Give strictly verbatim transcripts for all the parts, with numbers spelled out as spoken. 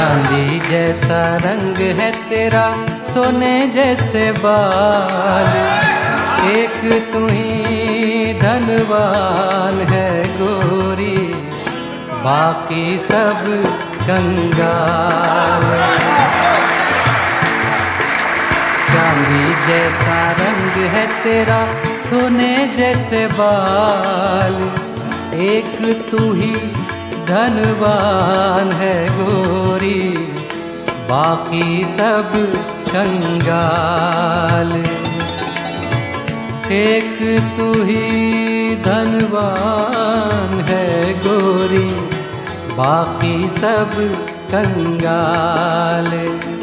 चांदी जैसा रंग है तेरा, सोने जैसे बाल, एक तू ही धनवान है गोरी, बाकी सब कंगाल। चांदी जैसा रंग है तेरा, सोने जैसे बाल, एक तू ही धनवान है गोरी, बाकी सब कंगाल। एक तू ही धनवान है गोरी, बाकी सब कंगाल।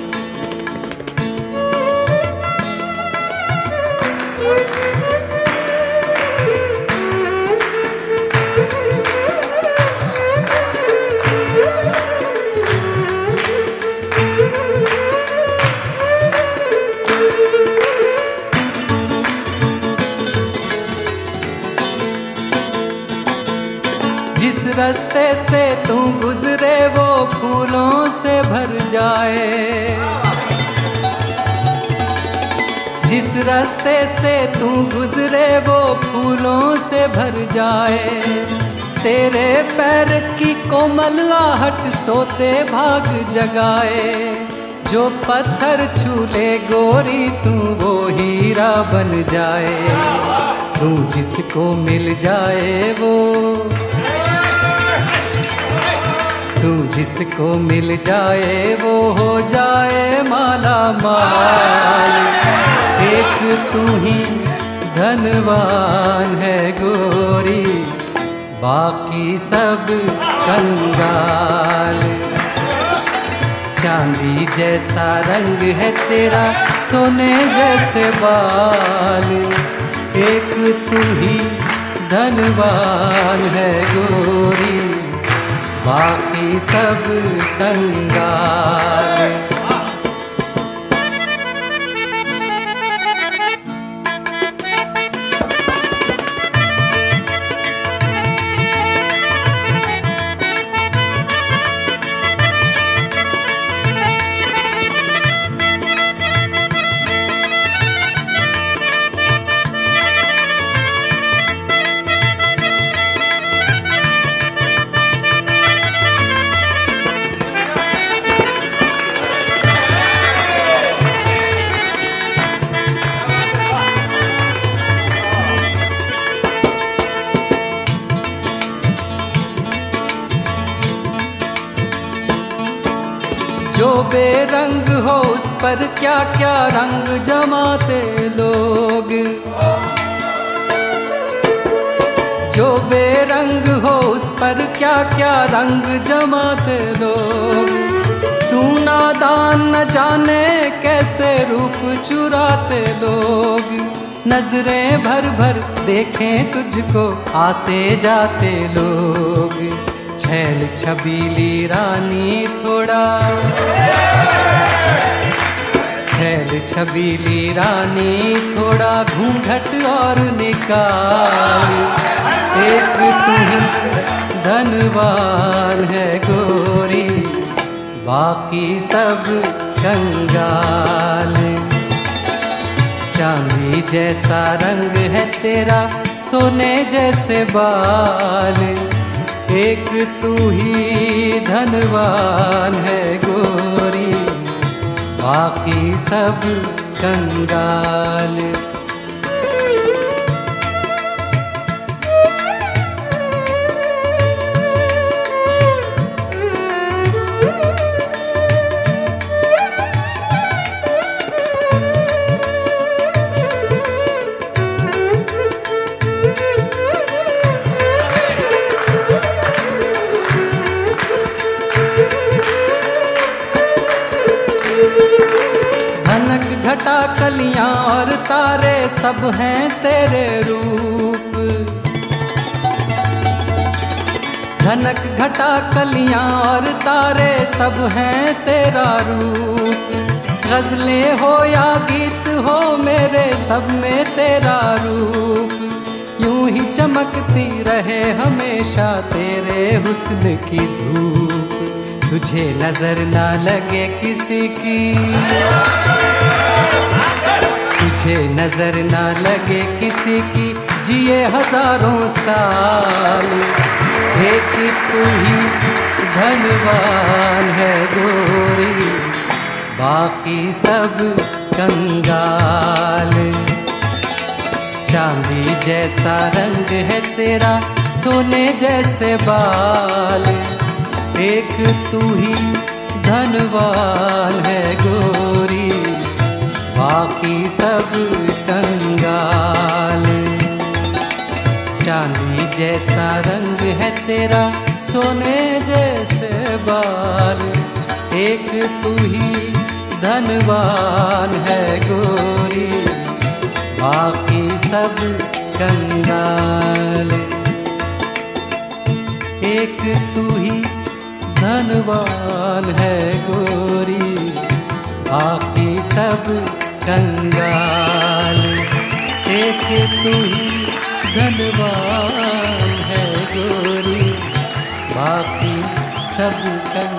जिस रास्ते से तू गुजरे वो फूलों से भर जाए, जिस रास्ते से तू गुजरे वो फूलों से भर जाए, तेरे पैर की कोमल आहट सोते भाग जगाए, जो पत्थर छू ले गोरी तू वो हीरा बन जाए, तू जिसको मिल जाए वो, तू जिसको मिल जाए वो हो जाए माला माल। एक तू ही धनवान है गोरी, बाकी सब कंगाल। चांदी जैसा रंग है तेरा, सोने जैसे बाल, एक तू ही धनवान है गोरी, बाकी सब कंगाल। जो बेरंग हो उस पर क्या क्या रंग जमाते लोग, जो बेरंग हो उस पर क्या क्या रंग जमाते लोग, तू नादान न जाने कैसे रूप चुराते लोग, नजरें भर भर देखें तुझको आते जाते लोग, छैल छबीली रानी थोड़ा, छैल छबीली रानी थोड़ा घूंघट और निकाल, एक तू ही धनवान है गोरी, बाकी सब कंगाल। चांदी जैसा रंग है तेरा, सोने जैसे बाल, एक तू ही धनवान है गोरी, बाकी सब कंगाल। धनक घटा कलियां और तारे सब हैं तेरे रूप, धनक घटा कलियां और तारे सब हैं तेरा रूप, गजलें हो या गीत हो मेरे सब में तेरा रूप, यूं ही चमकती रहे हमेशा तेरे हुस्न की धूप, तुझे नजर ना लगे किसी की, तुझे नजर ना लगे किसी की, जिए हजारों साल। एक तू ही धनवान है गोरी, बाकी सब कंगाल। चांदी जैसा रंग है तेरा, सोने जैसे बाल। एक तू ही धनवान है गोरी, बाकी सब कंगाल। चांदी जैसा रंग है तेरा, सोने जैसे बाल। एक तू ही धनवान है गोरी, बाकी सब कंगाल। एक तू ही धनवान है गोरी, बाकी सब कंगाल। एक तू ही धनवान है गोरी, बाकी सब कंगाल।